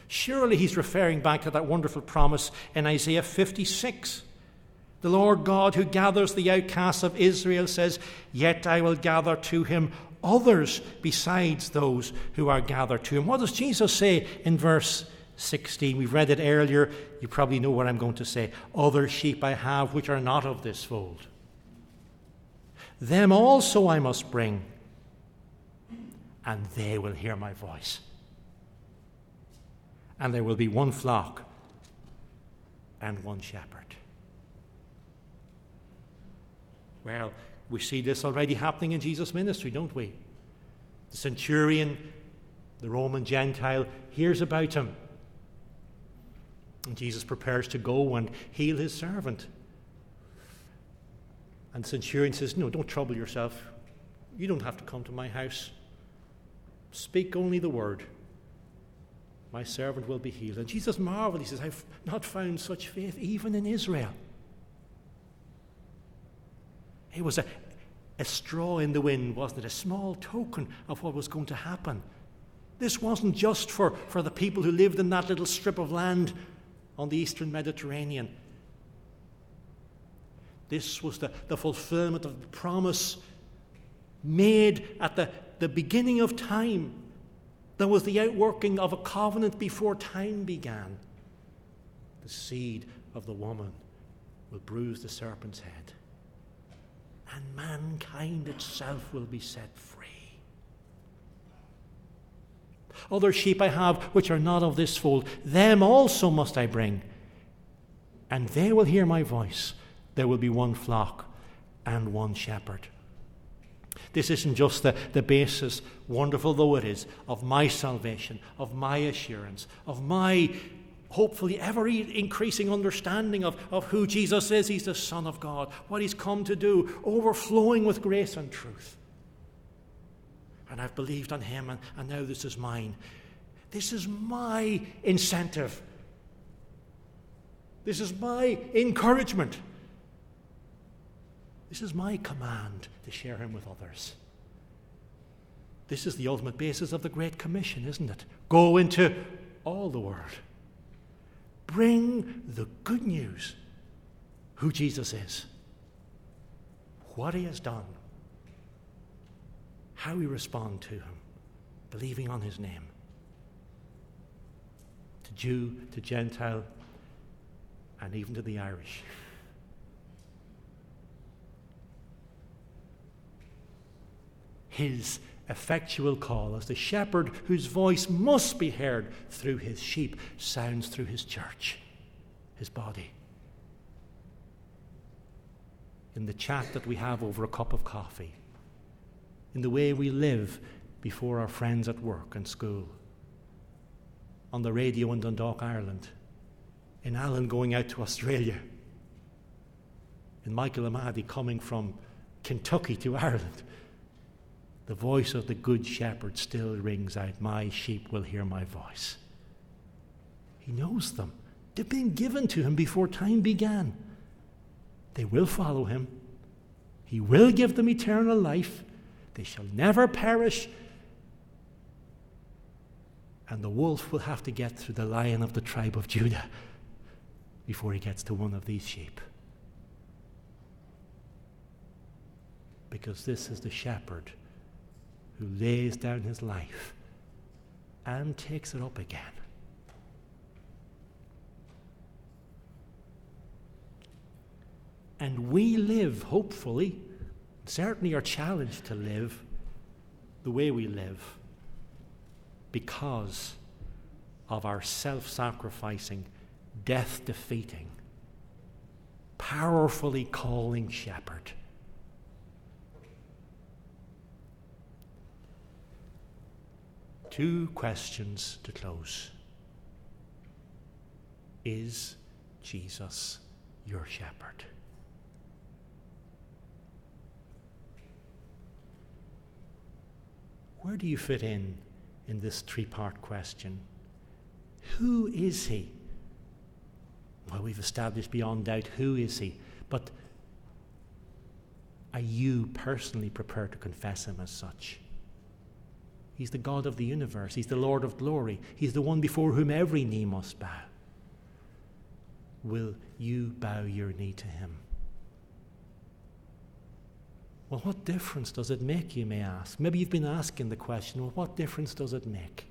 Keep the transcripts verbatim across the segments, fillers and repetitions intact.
Surely he's referring back to that wonderful promise in Isaiah fifty-six. The Lord God who gathers the outcasts of Israel says, "Yet I will gather to him others besides those who are gathered to him." What does Jesus say in verse sixteen? We've read it earlier. You probably know what I'm going to say. "Other sheep I have which are not of this fold. Them also I must bring, and they will hear my voice. And there will be one flock and one shepherd." Well, we see this already happening in Jesus' ministry, don't we? The centurion, the Roman Gentile, hears about him. And Jesus prepares to go and heal his servant. And the centurion says, "No, don't trouble yourself. You don't have to come to my house. Speak only the word. My servant will be healed." And Jesus marveled. He says, "I've not found such faith even in Israel." It was a, a straw in the wind, wasn't it? A small token of what was going to happen. This wasn't just for, for the people who lived in that little strip of land on the eastern Mediterranean. This was the, the fulfillment of the promise made at the, the beginning of time. There was the outworking of a covenant before time began. The seed of the woman will bruise the serpent's head, and mankind itself will be set free. "Other sheep I have which are not of this fold, them also must I bring, and they will hear my voice. There will be one flock and one shepherd." This isn't just the, the basis, wonderful though it is, of my salvation, of my assurance, of my hopefully ever increasing understanding of, of who Jesus is. He's the Son of God, what he's come to do, overflowing with grace and truth. And I've believed on him, and, and now this is mine. This is my incentive. This is my encouragement. This is my command to share him with others. This is the ultimate basis of the Great Commission, isn't it? Go into all the world. Bring the good news, who Jesus is, what he has done, how we respond to him, believing on his name. To Jew, to Gentile, and even to the Irish. His effectual call as the shepherd whose voice must be heard through his sheep sounds through his church, his body. In the chat that we have over a cup of coffee, in the way we live before our friends at work and school, on the radio in Dundalk, Ireland, in Alan going out to Australia, in Michael Amadi coming from Kentucky to Ireland. The voice of the Good Shepherd still rings out, "My sheep will hear my voice." He knows them. They've been given to him before time began. They will follow him. He will give them eternal life. They shall never perish. And the wolf will have to get through the lion of the tribe of Judah before he gets to one of these sheep. Because this is the shepherd who lays down his life and takes it up again. And we live, hopefully, certainly are challenged to live the way we live because of our self-sacrificing, death-defeating, powerfully calling shepherd. Two questions to close. Is Jesus your shepherd? Where do you fit in in this three-part question? Who is he? Well, we've established beyond doubt who is he, but are you personally prepared to confess him as such? He's the God of the universe. He's the Lord of glory. He's the one before whom every knee must bow. Will you bow your knee to him? Well, what difference does it make, you may ask? Maybe you've been asking the question, well, what difference does it make?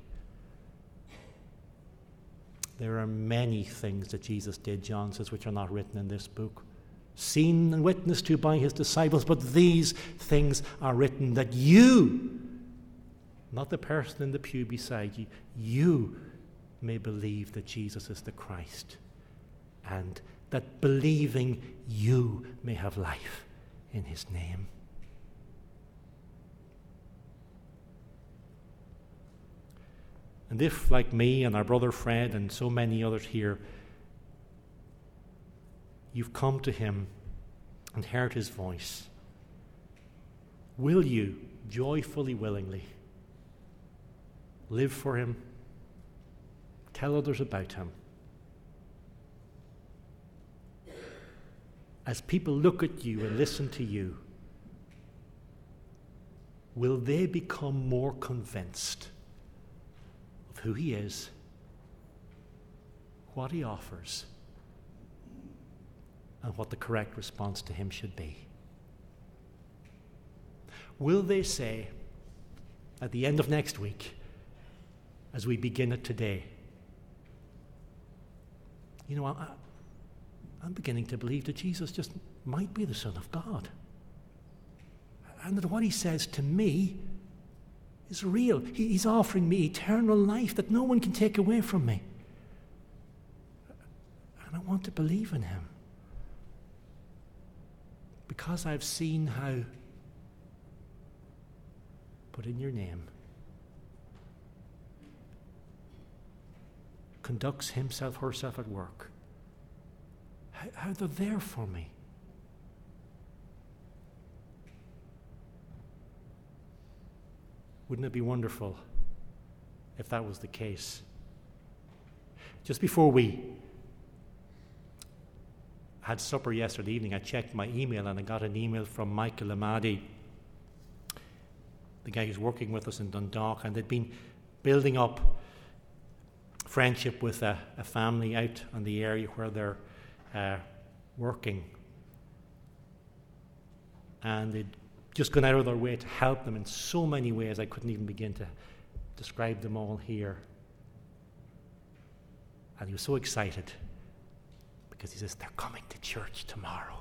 There are many things that Jesus did, John says, which are not written in this book, seen and witnessed to by his disciples, but these things are written that you, not the person in the pew beside you, you may believe that Jesus is the Christ, and that believing you may have life in his name. And if, like me and our brother Fred and so many others here, you've come to him and heard his voice, will you joyfully, willingly live for him, tell others about him? As people look at you and listen to you, will they become more convinced of who he is, what he offers, and what the correct response to him should be? Will they say, at the end of next week, as we begin it today, you know, I, I'm beginning to believe that Jesus just might be the Son of God, and that what he says to me is real. He, he's offering me eternal life that no one can take away from me. And I want to believe in him because I've seen how, put in your name, conducts himself, herself at work. How, how they're there for me. Wouldn't it be wonderful if that was the case? Just before we had supper yesterday evening, I checked my email and I got an email from Michael Amadi, the guy who's working with us in Dundalk, and they'd been building up friendship with a, a family out on the area where they're uh, working. And they'd just gone out of their way to help them in so many ways I couldn't even begin to describe them all here. And he was so excited because he says, they're coming to church tomorrow.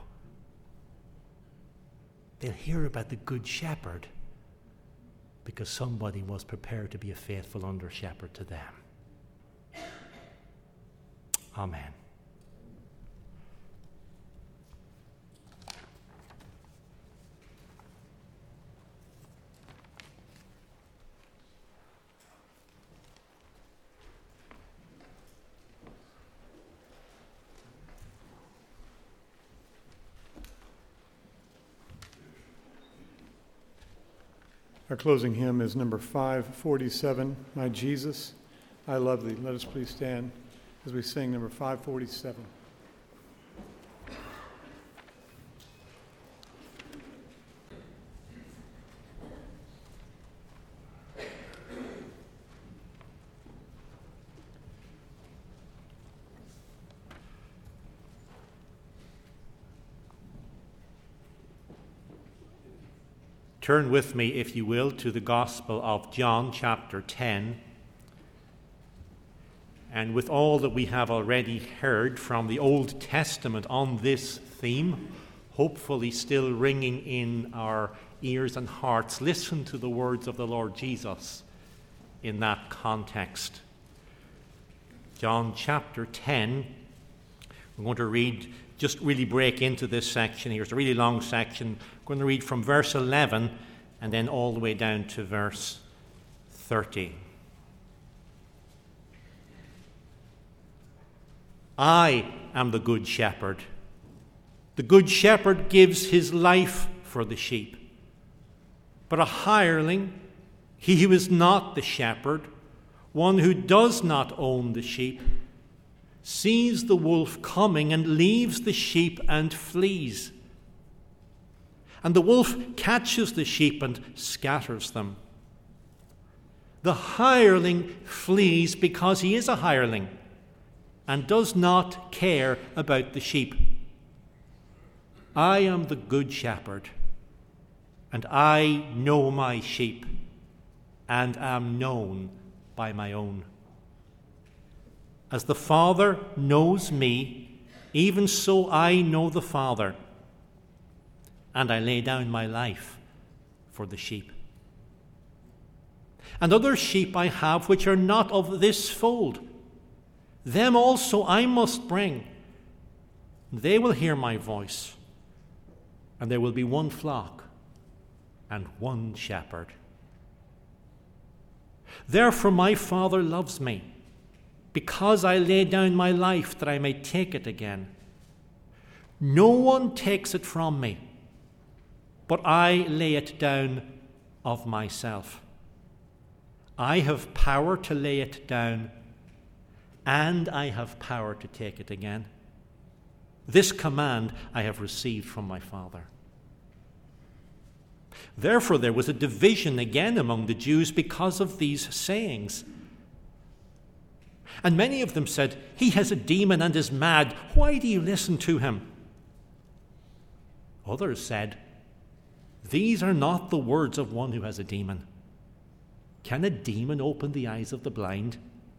They'll hear about the Good Shepherd because somebody was prepared to be a faithful under-shepherd to them. Amen. Our closing hymn is number five forty-seven, My Jesus, I Love Thee. Let us please stand as we sing number five forty-seven. Turn with me, if you will, to the Gospel of John, chapter ten. And with all that we have already heard from the Old Testament on this theme, hopefully still ringing in our ears and hearts, listen to the words of the Lord Jesus in that context. John chapter ten, we're going to read, just really break into this section here. It's a really long section. We're going to read from verse eleven and then all the way down to verse thirty. I am the good shepherd. The good shepherd gives his life for the sheep. But a hireling, he who is not the shepherd, one who does not own the sheep, sees the wolf coming and leaves the sheep and flees. And the wolf catches the sheep and scatters them. The hireling flees because he is a hireling and does not care about the sheep. I am the good shepherd, and I know my sheep, and am known by my own. As the Father knows me, even so I know the Father, and I lay down my life for the sheep. And other sheep I have which are not of this fold. Them also I must bring. They will hear my voice, and there will be one flock and one shepherd. Therefore my Father loves me, because I lay down my life that I may take it again. No one takes it from me, but I lay it down of myself. I have power to lay it down, and I have power to take it again. This command I have received from my Father. Therefore there was a division again among the Jews because of these sayings. And many of them said, "He has a demon and is mad. Why do you listen to him?" Others said, "These are not the words of one who has a demon. Can a demon open the eyes of the blind?"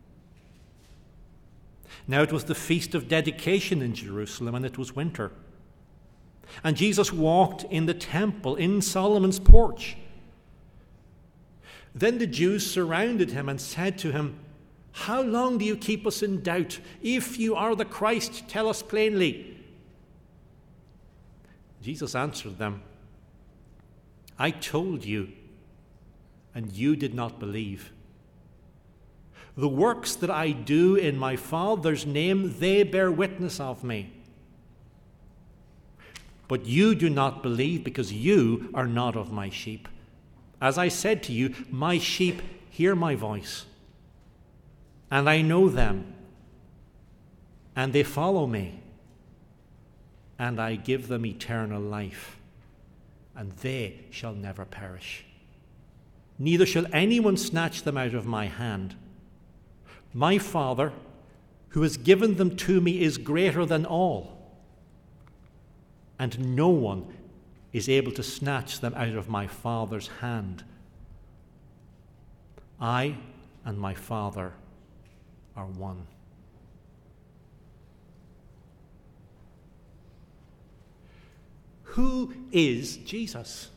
Now it was the feast of dedication in Jerusalem, and it was winter. And Jesus walked in the temple in Solomon's porch. Then the Jews surrounded him and said to him, "How long do you keep us in doubt? If you are the Christ, tell us plainly." Jesus answered them, "I told you, and you did not believe. The works that I do in my Father's name, they bear witness of me. But you do not believe because you are not of my sheep. As I said to you, my sheep hear my voice, and I know them, and they follow me, and I give them eternal life, and they shall never perish. Neither shall anyone snatch them out of my hand. My Father, who has given them to me, is greater than all, and no one is able to snatch them out of my Father's hand. I and my Father are one." Who is Jesus?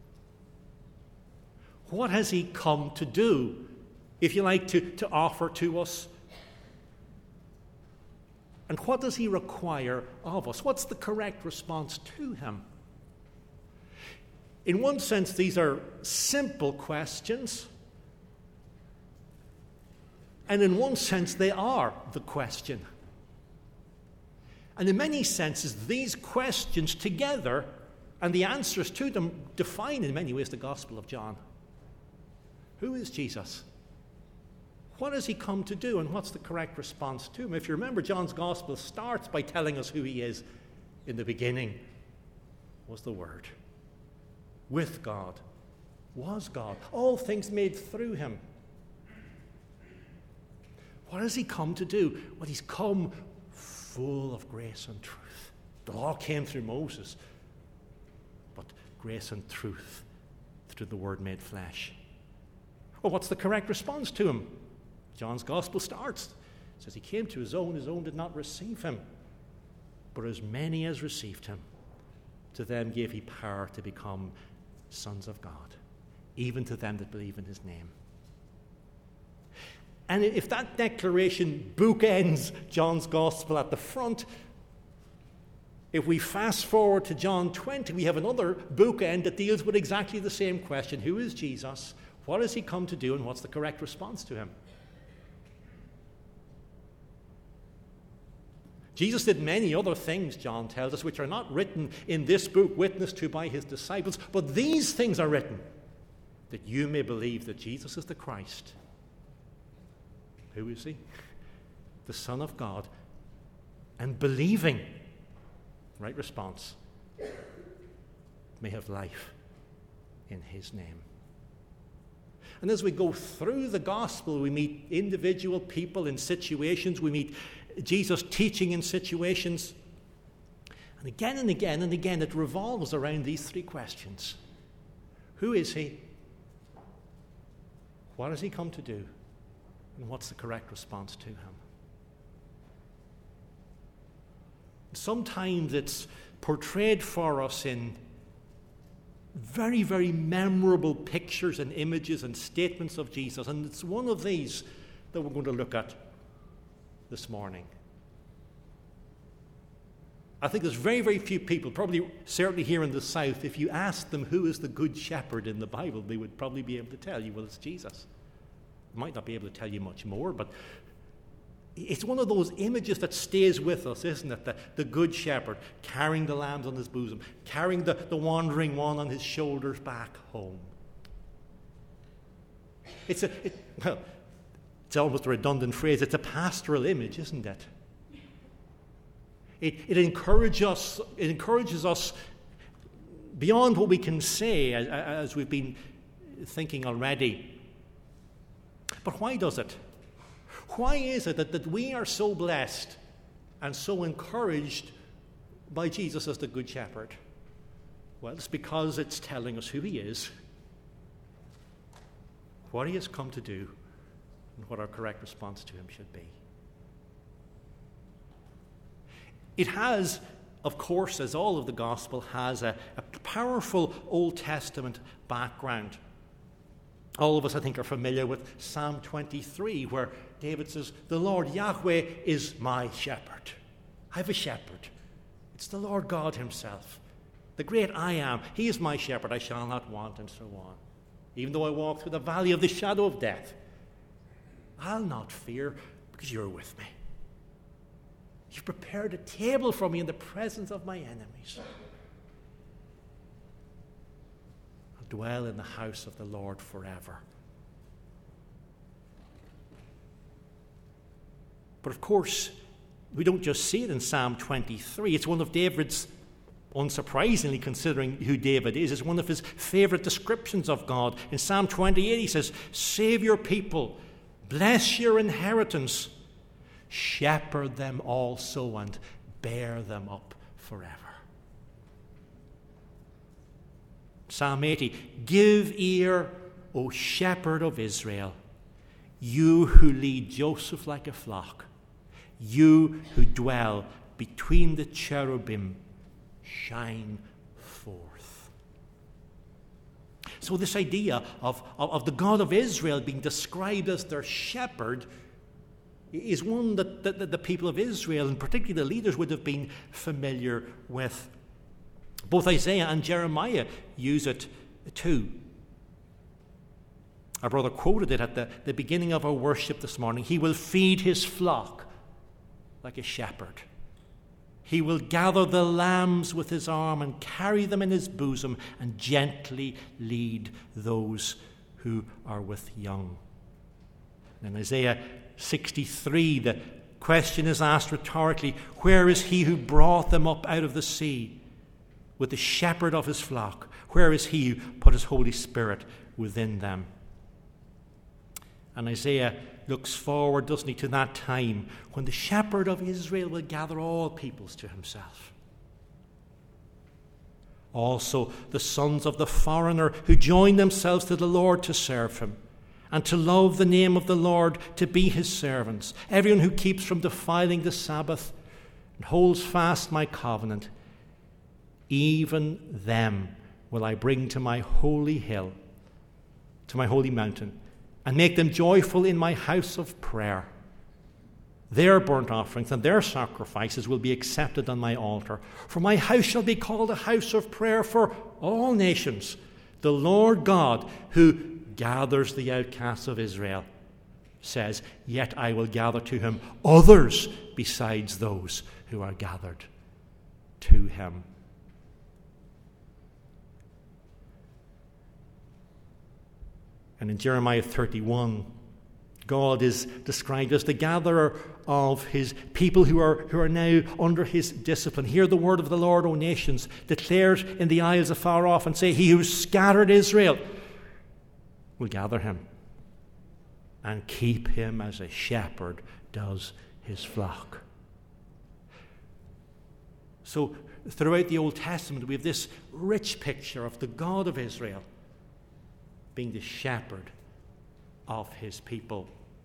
What has he come to do, if you like, to, to offer to us? And what does he require of us? What's the correct response to him? In one sense, these are simple questions. And in one sense, they are the question. And in many senses, these questions together and the answers to them define in many ways the Gospel of John. Who is Jesus? What has he come to do, and what's the correct response to him? If you remember, John's Gospel starts by telling us who he is. In the beginning was the Word. With God was God. All things made through him. What has he come to do? Well, he's come full of grace and truth. The law came through Moses, but grace and truth through the Word made flesh. Well, what's the correct response to him? John's Gospel starts. It says he came to his own, his own did not receive him. But as many as received him, to them gave he power to become sons of God, even to them that believe in his name. And if that declaration bookends John's Gospel at the front, if we fast forward to John twenty, we have another bookend that deals with exactly the same question. Who is Jesus? What has he come to do, and what's the correct response to him? Jesus did many other things, John tells us, which are not written in this book, witnessed to by his disciples, but these things are written, that you may believe that Jesus is the Christ. Who is he? The Son of God. And believing, right response, may have life in his name. And as we go through the gospel, we meet individual people in situations. We meet Jesus teaching in situations. And again and again and again, it revolves around these three questions. Who is he? What has he come to do? And what's the correct response to him? Sometimes it's portrayed for us in very, very memorable pictures and images and statements of Jesus. And it's one of these that we're going to look at this morning. I think there's very, very few people, probably certainly here in the South, if you ask them who is the Good Shepherd in the Bible, they would probably be able to tell you, well, it's Jesus. They might not be able to tell you much more, but it's one of those images that stays with us, isn't it? The, the Good Shepherd carrying the lambs on his bosom, carrying the, the wandering one on his shoulders back home. It's a, it, well, it's almost a redundant phrase. It's a pastoral image, isn't it? It, it encourages us. It encourages us beyond what we can say, as, as we've been thinking already. But why does it? Why is it that, that we are so blessed and so encouraged by Jesus as the Good Shepherd? Well, it's because it's telling us who he is, what he has come to do, and what our correct response to him should be. It has, of course, as all of the gospel has, a, a powerful Old Testament background. All of us, I think, are familiar with Psalm twenty-three, where David says, the Lord Yahweh is my shepherd. I have a shepherd. It's the Lord God himself. The great I am. He is my shepherd. I shall not want, and so on. Even though I walk through the valley of the shadow of death, I'll not fear, because you're with me. You've prepared a table for me in the presence of my enemies. I'll dwell in the house of the Lord forever. But of course, we don't just see it in Psalm twenty-three. It's one of David's, unsurprisingly considering who David is, it's one of his favorite descriptions of God. In Psalm twenty-eight, he says, save your people, bless your inheritance, shepherd them also and bear them up forever. Psalm eighty, give ear, O shepherd of Israel, you who lead Joseph like a flock, you who dwell between the cherubim, shine forth. So this idea of, of, of the God of Israel being described as their shepherd is one that, that, that the people of Israel, and particularly the leaders, would have been familiar with. Both Isaiah and Jeremiah use it too. Our brother quoted it at the, the beginning of our worship this morning. He will feed his flock like a shepherd. He will gather the lambs with his arm and carry them in his bosom and gently lead those who are with young. In Isaiah sixty-three, the question is asked rhetorically, where is he who brought them up out of the sea with the shepherd of his flock? Where is he who put his Holy Spirit within them? And Isaiah looks forward, doesn't he, to that time when the shepherd of Israel will gather all peoples to himself. Also, the sons of the foreigner who join themselves to the Lord to serve him and to love the name of the Lord, to be his servants. Everyone who keeps from defiling the Sabbath and holds fast my covenant, even them will I bring to my holy hill, to my holy mountain, and make them joyful in my house of prayer. Their burnt offerings and their sacrifices will be accepted on my altar. For my house shall be called a house of prayer for all nations. The Lord God, who gathers the outcasts of Israel, says, yet I will gather to him others besides those who are gathered to him. And in Jeremiah thirty-one, God is described as the gatherer of his people who are, who are now under his discipline. Hear the word of the Lord, O nations, declare it in the isles afar off, and say, he who scattered Israel will gather him. and keep him as a shepherd does his flock. So throughout the Old Testament, we have this rich picture of the God of Israel being the shepherd of his people.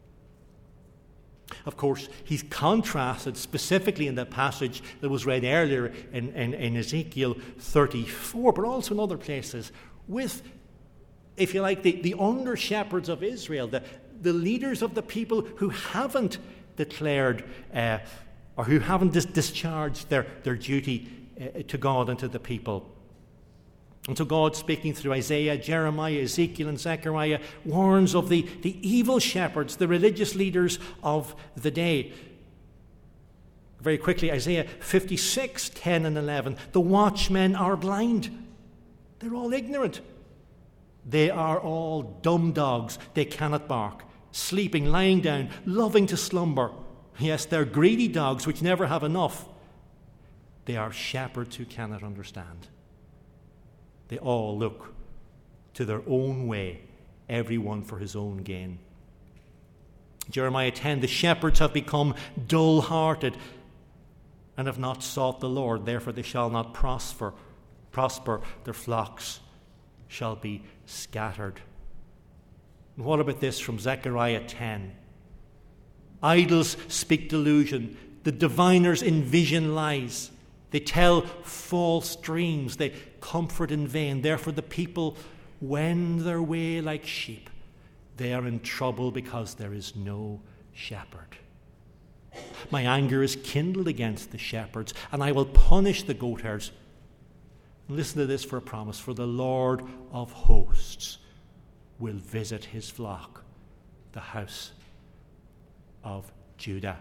Of course, he's contrasted specifically in the passage that was read earlier in, in, in Ezekiel thirty-four, but also in other places, with, if you like, the, the under-shepherds of Israel, the, the leaders of the people who haven't declared uh, or who haven't dis- discharged their, their duty uh, to God and to the people. And so God, speaking through Isaiah, Jeremiah, Ezekiel, and Zechariah, warns of the, the evil shepherds, the religious leaders of the day. Very quickly, Isaiah fifty-six, ten and eleven. The watchmen are blind. They're all ignorant. They are all dumb dogs. They cannot bark. Sleeping, lying down, loving to slumber. Yes, they're greedy dogs which never have enough. They are shepherds who cannot understand. They all look to their own way, everyone for his own gain. Jeremiah ten, the shepherds have become dull-hearted and have not sought the Lord, therefore they shall not prosper. Prosper, their flocks shall be scattered. And what about this from Zechariah ten? Idols speak delusion. The diviners envision lies. They tell false dreams. They comfort in vain. Therefore the people wend their way like sheep. They are in trouble because there is no shepherd. My anger is kindled against the shepherds, and I will punish the goatherds. Listen to this for a promise. For the Lord of hosts will visit his flock, the house of Judah.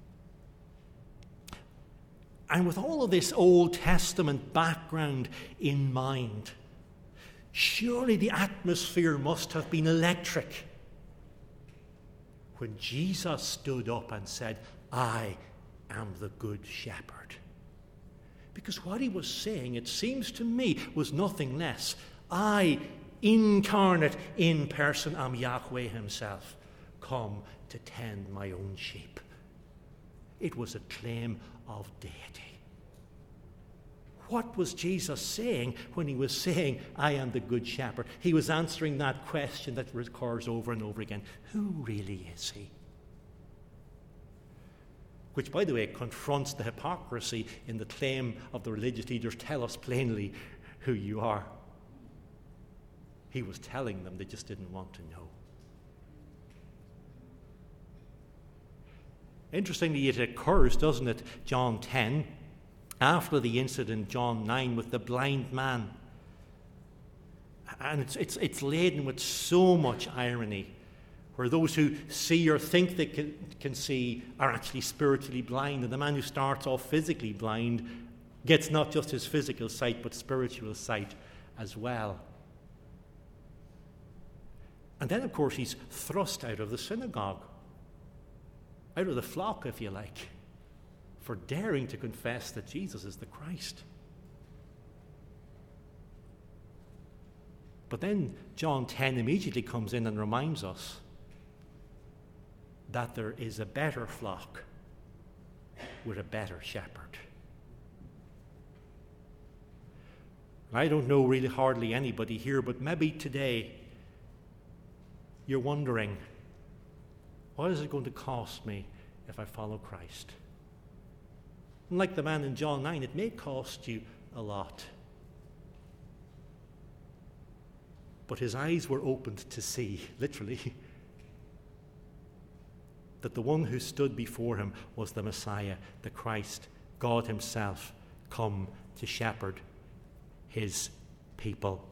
And with all of this Old Testament background in mind, surely the atmosphere must have been electric when Jesus stood up and said, I am the good shepherd. Because what he was saying, it seems to me, was nothing less. I, incarnate in person, am Yahweh himself, come to tend my own sheep. It was a claim of deity. What was Jesus saying when he was saying, I am the good shepherd? He was answering that question that recurs over and over again. Who really is he? Which, by the way, confronts the hypocrisy in the claim of the religious leaders, tell us plainly who you are. He was telling them, they just didn't want to know. Interestingly, it occurs, doesn't it, John ten, after the incident, John nine, with the blind man. And it's, it's, it's laden with so much irony, where those who see or think they can, can see are actually spiritually blind. And the man who starts off physically blind gets not just his physical sight, but spiritual sight as well. And then, of course, he's thrust out of the synagogue, out of the flock, if you like, for daring to confess that Jesus is the Christ. But then John ten immediately comes in and reminds us that there is a better flock with a better shepherd. I don't know really hardly anybody here, but maybe today you're wondering, what is it going to cost me if I follow Christ? And like the man in John nine, it may cost you a lot. But his eyes were opened to see, literally, that the one who stood before him was the Messiah, the Christ, God himself, come to shepherd his people.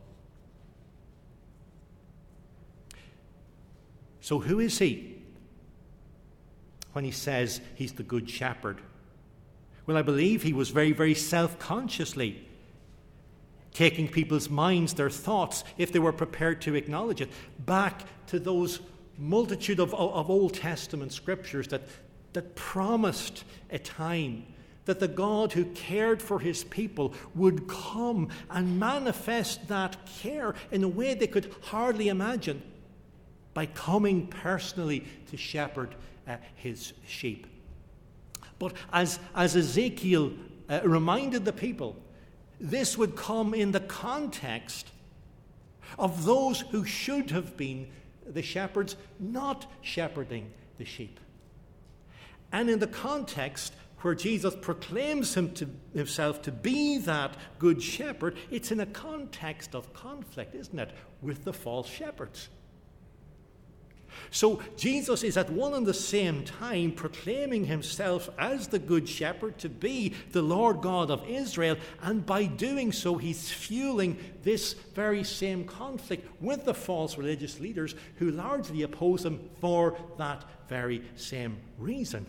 So who is he when he says he's the good shepherd? Well, I believe he was very, very self-consciously taking people's minds, their thoughts, if they were prepared to acknowledge it, back to those multitude of, of Old Testament scriptures that, that promised a time that the God who cared for his people would come and manifest that care in a way they could hardly imagine. by coming personally to shepherd uh, his sheep. But as, as Ezekiel uh, reminded the people, this would come in the context of those who should have been the shepherds not shepherding the sheep. And in the context where Jesus proclaims him to, himself to be that good shepherd, it's in a context of conflict, isn't it, with the false shepherds. So Jesus is at one and the same time proclaiming himself as the good shepherd to be the Lord God of Israel, and by doing so he's fueling this very same conflict with the false religious leaders who largely oppose him for that very same reason.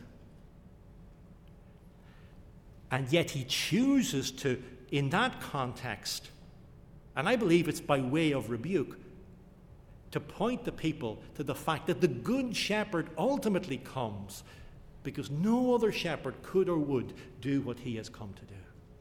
And yet he chooses to, in that context, and I believe it's by way of rebuke, to point the people to the fact that the good shepherd ultimately comes because no other shepherd could or would do what he has come to do.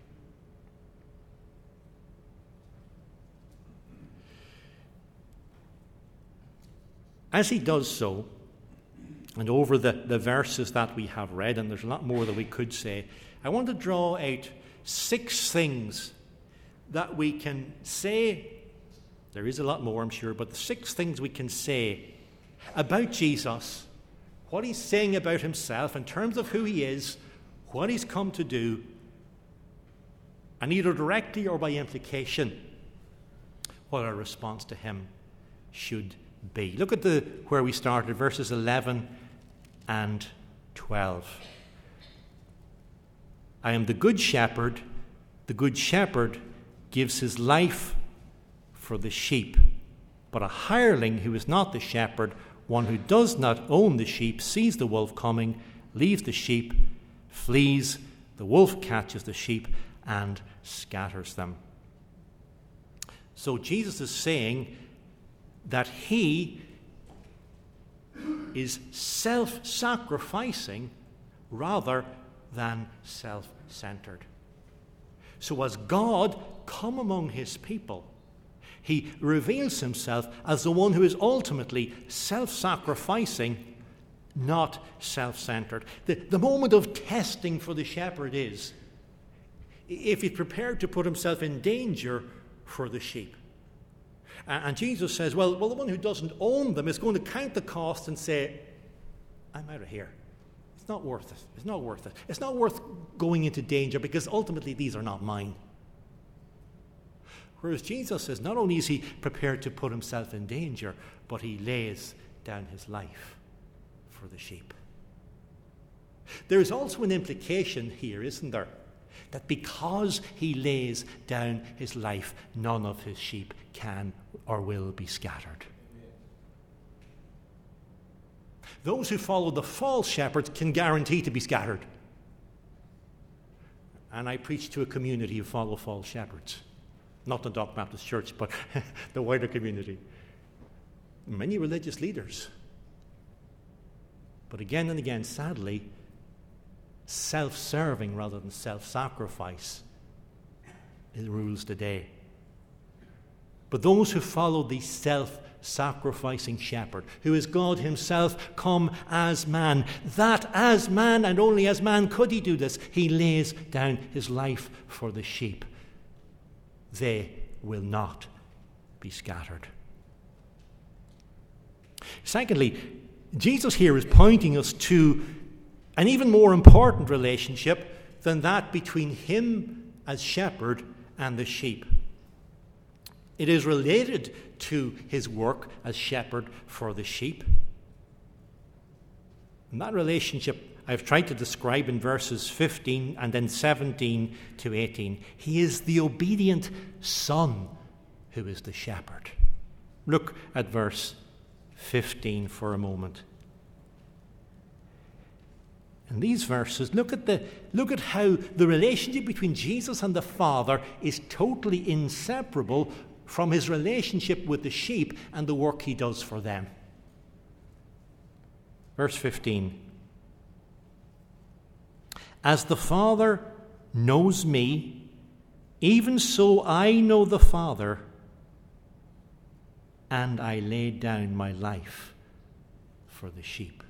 As he does so, and over the, the verses that we have read, and there's a lot more that we could say, I want to draw out six things that we can say. There is a lot more, I'm sure, but the six things we can say about Jesus, what he's saying about himself in terms of who he is, what he's come to do, and either directly or by implication, what our response to him should be. Look at the where we started, verses eleven and twelve. I am the good shepherd. The good shepherd gives his life for the sheep. But a hireling who is not the shepherd, one who does not own the sheep, sees the wolf coming, leaves the sheep, flees. The wolf catches the sheep and scatters them. So Jesus is saying that he is self-sacrificing rather than self-centered. So as God come among his people, he reveals himself as the one who is ultimately self-sacrificing, not self-centered. The, the moment of testing for the shepherd is if he's prepared to put himself in danger for the sheep. And, and Jesus says, well, well, the one who doesn't own them is going to count the cost and say, I'm out of here. It's not worth it. It's not worth it. It's not worth going into danger because ultimately these are not mine. Whereas Jesus says not only is he prepared to put himself in danger, but he lays down his life for the sheep. There is also an implication here, isn't there? That because he lays down his life, none of his sheep can or will be scattered. Those who follow the false shepherds can guarantee to be scattered. And I preach to a community who follow false shepherds. Not the Dock Baptist Church, but the wider community. Many religious leaders. But again and again, sadly, self-serving rather than self-sacrifice rules the day. But those who follow the self-sacrificing shepherd, who is God himself come as man, that as man and only as man could he do this, he lays down his life for the sheep. They will not be scattered. Secondly, Jesus here is pointing us to an even more important relationship than that between him as shepherd and the sheep. It is related to his work as shepherd for the sheep. And that relationship I've tried to describe in verses fifteen and then seventeen to eighteen. He is the obedient son who is the shepherd. Look at verse fifteen for a moment. In these verses, look at the look at how the relationship between Jesus and the Father is totally inseparable from his relationship with the sheep and the work he does for them. Verse fifteen. As the Father knows me, even so I know the Father, and I lay down my life for the sheep.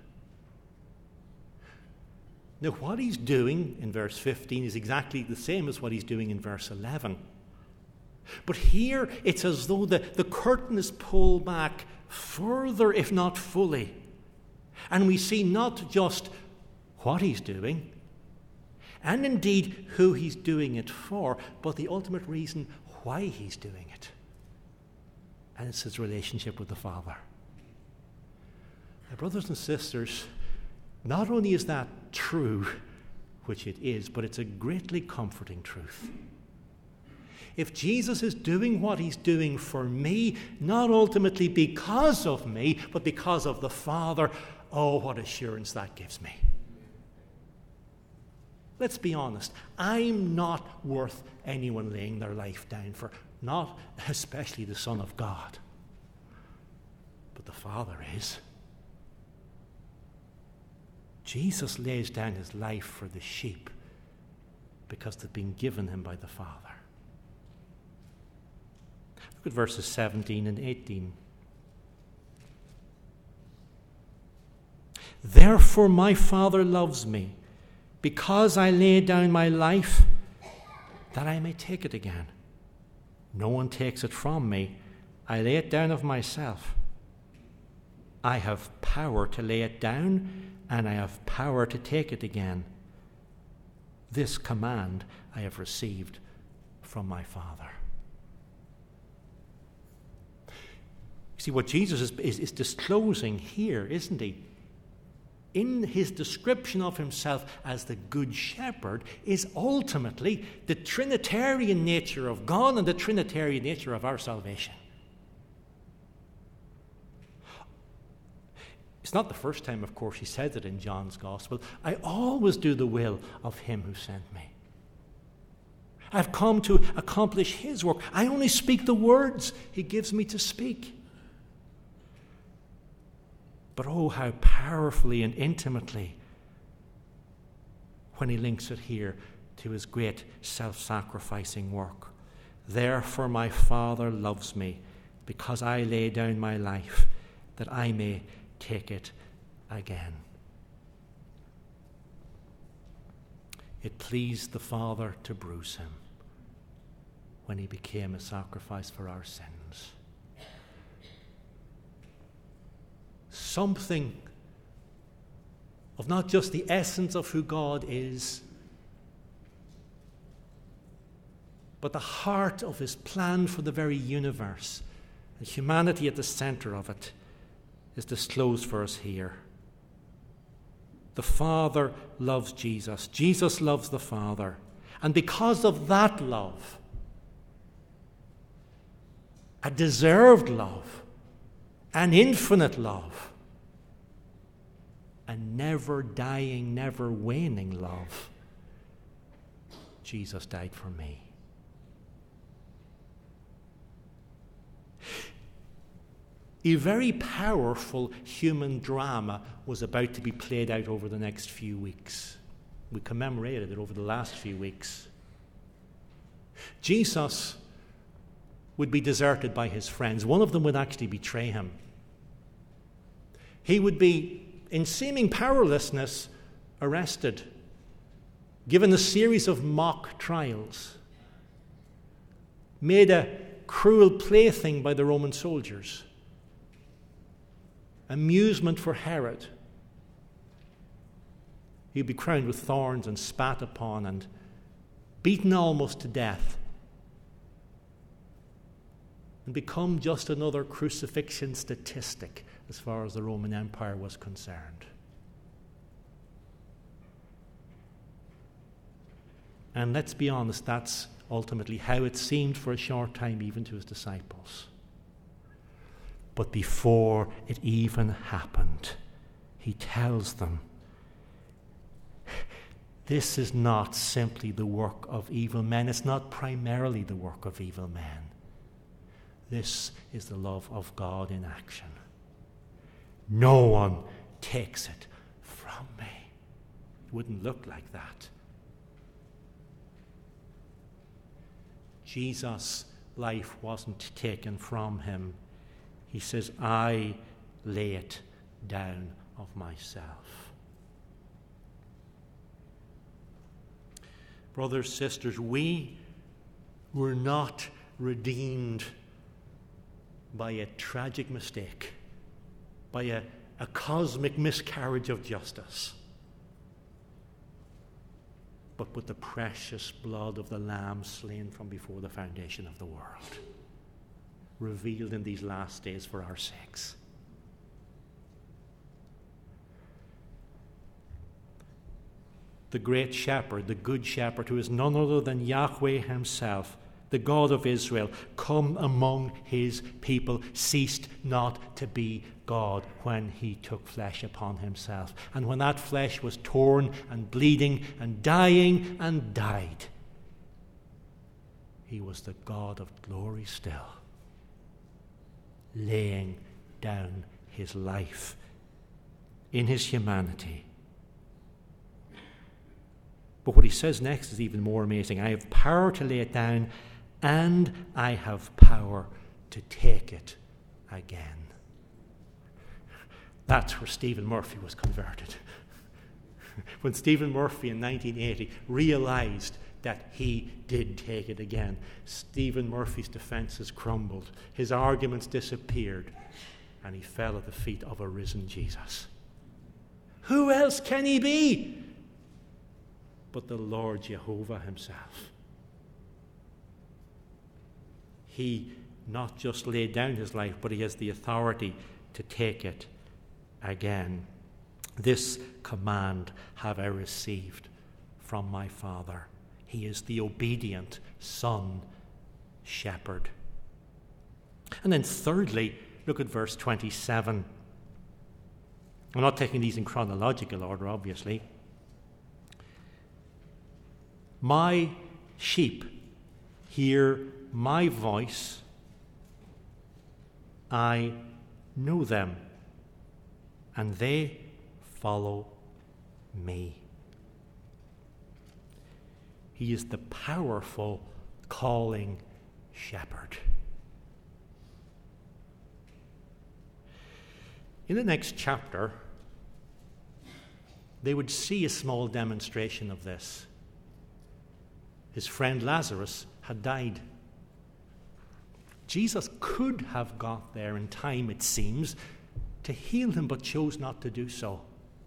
Now, what he's doing in verse fifteen is exactly the same as what he's doing in verse eleven. But here it's as though the, the curtain is pulled back further, if not fully. And we see not just what he's doing, and indeed who he's doing it for, but the ultimate reason why he's doing it. And it's his relationship with the Father. Now, brothers and sisters, not only is that true, which it is, but it's a greatly comforting truth. If Jesus is doing what he's doing for me, not ultimately because of me, but because of the Father, oh, what assurance that gives me. Let's be honest. I'm not worth anyone laying their life down for, not especially the Son of God. But the Father is. Jesus lays down his life for the sheep because they've been given him by the Father. Look at verses seventeen and eighteen. Therefore my Father loves me, because I lay down my life, that I may take it again. No one takes it from me. I lay it down of myself. I have power to lay it down, and I have power to take it again. This command I have received from my Father. See, what Jesus is, is, is disclosing here, isn't he? In his description of himself as the Good Shepherd is ultimately the Trinitarian nature of God and the Trinitarian nature of our salvation. It's not the first time, of course, he said it in John's Gospel. I always do the will of him who sent me. I've come to accomplish his work. I only speak the words he gives me to speak. But oh, how powerfully and intimately when he links it here to his great self-sacrificing work. Therefore my Father loves me, because I lay down my life, that I may take it again. It pleased the Father to bruise him when he became a sacrifice for our sins. Something of not just the essence of who God is, but the heart of his plan for the very universe, and humanity at the center of it, is disclosed for us here. The Father loves Jesus. Jesus loves the Father. And because of that love, a deserved love, an infinite love, a never dying, never waning love, Jesus died for me. A very powerful human drama was about to be played out over the next few weeks. We commemorated it over the last few weeks. Jesus would be deserted by his friends. One of them would actually betray him. He would be, in seeming powerlessness, arrested, given a series of mock trials, made a cruel plaything by the Roman soldiers, amusement for Herod. He'd be crowned with thorns and spat upon and beaten almost to death, and become just another crucifixion statistic as far as the Roman Empire was concerned. And let's be honest, that's ultimately how it seemed for a short time even to his disciples. But before it even happened, he tells them, this is not simply the work of evil men. It's not primarily the work of evil men. This is the love of God in action. No one takes it from me. It wouldn't look like that. Jesus' life wasn't taken from him. He says, I lay it down of myself. Brothers, sisters, we were not redeemed by a tragic mistake, by a, a cosmic miscarriage of justice, but with the precious blood of the Lamb slain from before the foundation of the world, revealed in these last days for our sakes. The great shepherd, the good shepherd, who is none other than Yahweh himself, the God of Israel, come among his people, ceased not to be God when he took flesh upon himself. And when that flesh was torn and bleeding and dying and died, he was the God of glory still, laying down his life in his humanity. But what he says next is even more amazing. I have power to lay it down, and I have power to take it again. That's where Stephen Murphy was converted. When Stephen Murphy in nineteen eighty realized that he did take it again, Stephen Murphy's defenses crumbled, his arguments disappeared, and he fell at the feet of a risen Jesus. Who else can he be but the Lord Jehovah himself? He not just laid down his life, but he has the authority to take it again. This command have I received from my Father. He is the obedient son shepherd. And then thirdly, look at verse twenty-seven. I'm not taking these in chronological order, obviously. My sheep hear my voice. I know them, and they follow me. He is the powerful calling shepherd. In the next chapter, they would see a small demonstration of this. His friend Lazarus had died. Jesus could have got there in time, it seems, to heal him, but chose not to do so.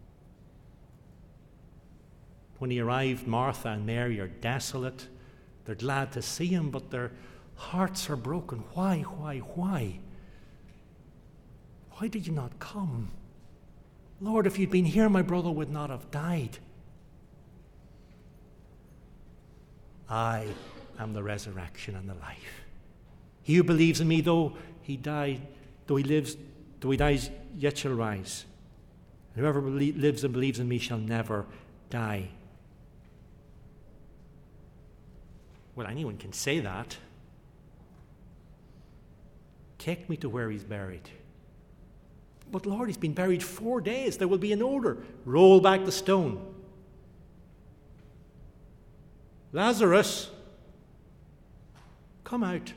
When he arrived, Martha and Mary are desolate. They're glad to see him, but their hearts are broken. Why, why, why? Why did you not come? Lord, if you'd been here, my brother would not have died. I am the resurrection and the life. He who believes in me, though he die, though he lives, though he dies, yet shall rise. And whoever belie- lives and believes in me shall never die. Well, anyone can say that. Take me to where he's buried. But Lord, he's been buried four days. There will be an odor. Roll back the stone. Lazarus, come out.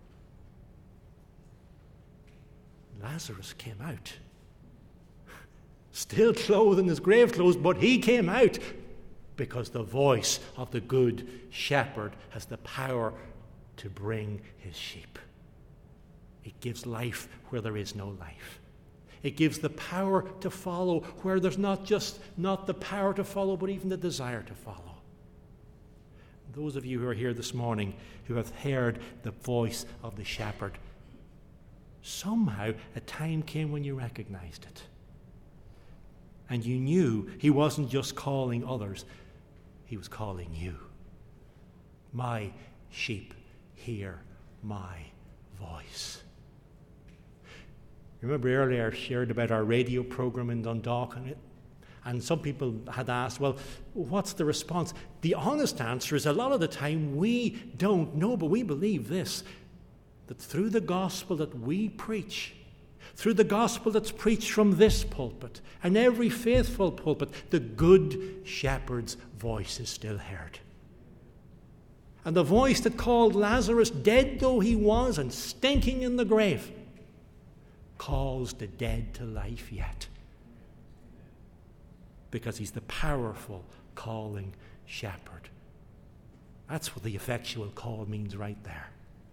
Lazarus came out. Still clothed in his grave clothes, but he came out because the voice of the good shepherd has the power to bring his sheep. It gives life where there is no life. It gives the power to follow where there's not just not the power to follow, but even the desire to follow. Those of you who are here this morning who have heard the voice of the shepherd, somehow a time came when you recognized it. And you knew he wasn't just calling others, he was calling you. My sheep hear my voice. Remember earlier I shared about our radio program in Dundalk, and, it, and some people had asked, well, what's the response? The honest answer is a lot of the time we don't know, but we believe this, that through the gospel that we preach, through the gospel that's preached from this pulpit and every faithful pulpit, the good shepherd's voice is still heard. And the voice that called Lazarus, dead though he was and stinking in the grave, calls the dead to life yet. Because he's the powerful calling shepherd. That's what the effectual call means right there.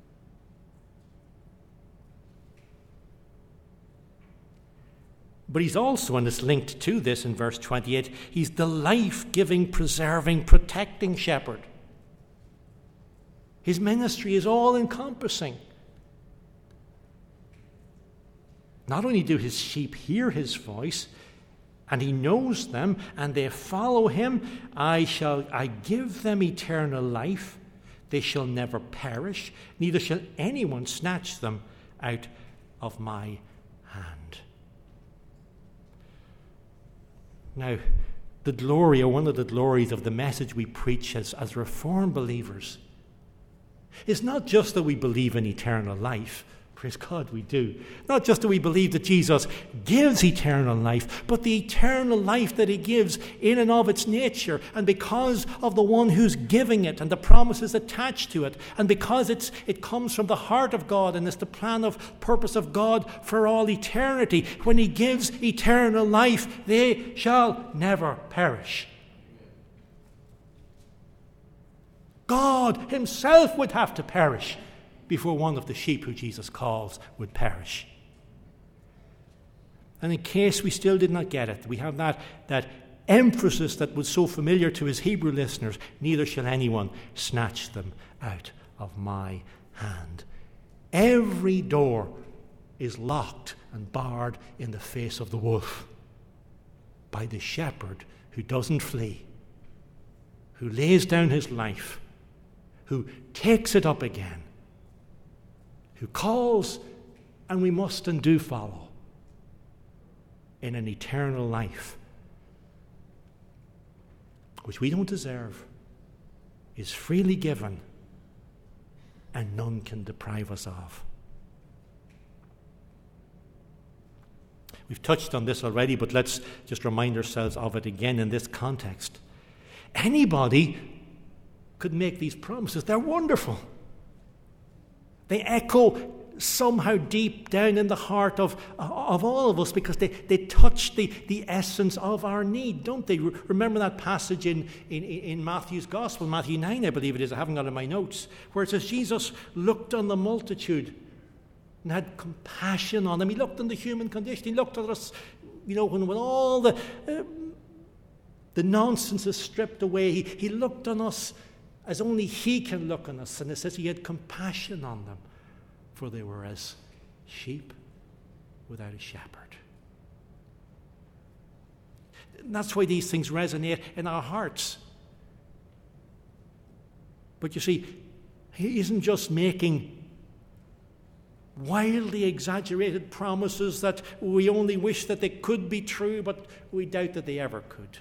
But he's also, and it's linked to this in verse twenty-eight, he's the life-giving, preserving, protecting shepherd. His ministry is all-encompassing. Not only do his sheep hear his voice, and he knows them, and they follow him, I shall I give them eternal life. They shall never perish, neither shall anyone snatch them out of my hand. Now, the glory, or one of the glories of the message we preach as, as Reformed believers, is not just that we believe in eternal life. Praise God, we do. Not just that we believe that Jesus gives eternal life, but the eternal life that he gives in and of its nature, and because of the one who's giving it and the promises attached to it, and because it's it comes from the heart of God and it's the plan of purpose of God for all eternity. When he gives eternal life, they shall never perish. God himself would have to perish before one of the sheep who Jesus calls would perish. And in case we still did not get it, we have that, that emphasis that was so familiar to his Hebrew listeners, neither shall anyone snatch them out of my hand. Every door is locked and barred in the face of the wolf by the shepherd who doesn't flee, who lays down his life, who takes it up again, who calls, and we must and do follow, in an eternal life, which we don't deserve, is freely given, and none can deprive us of. We've touched on this already, but let's just remind ourselves of it again in this context. Anybody could make these promises. They're wonderful. They echo somehow deep down in the heart of, of all of us because they, they touch the, the essence of our need, don't they? Remember that passage in, in, in Matthew's Gospel, Matthew nine, I believe it is, I haven't got it in my notes, where it says Jesus looked on the multitude and had compassion on them. He looked on the human condition. He looked at us, you know, when, when all the, uh, the nonsense is stripped away. He, he looked on us as only he can look on us. And it says he had compassion on them, for they were as sheep without a shepherd. And that's why these things resonate in our hearts. But you see, he isn't just making wildly exaggerated promises that we only wish that they could be true, but we doubt that they ever could.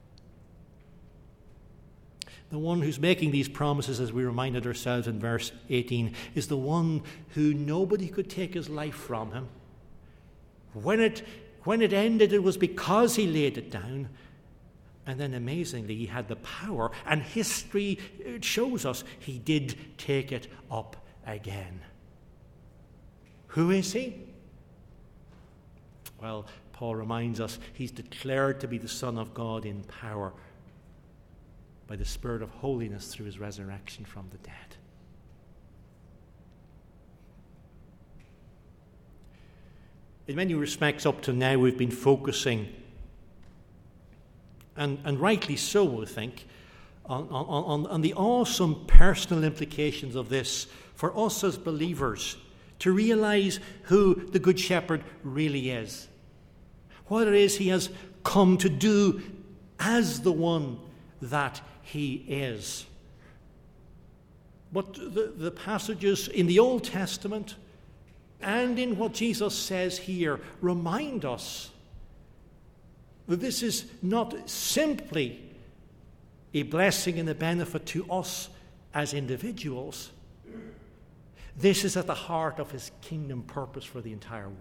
The one who's making these promises, as we reminded ourselves in verse eighteen, is the one who nobody could take his life from him. When it, when it ended, it was because he laid it down. And then amazingly, he had the power, and history shows us he did take it up again. Who is he? Well, Paul reminds us he's declared to be the Son of God in power by the Spirit of holiness through his resurrection from the dead. In many respects, up to now, we've been focusing, and, and rightly so, I think, on, on, on the awesome personal implications of this for us as believers to realize who the Good Shepherd really is, what it is he has come to do as the one that he is. But the, the passages in the Old Testament and in what Jesus says here remind us that this is not simply a blessing and a benefit to us as individuals. This is at the heart of his kingdom purpose for the entire world.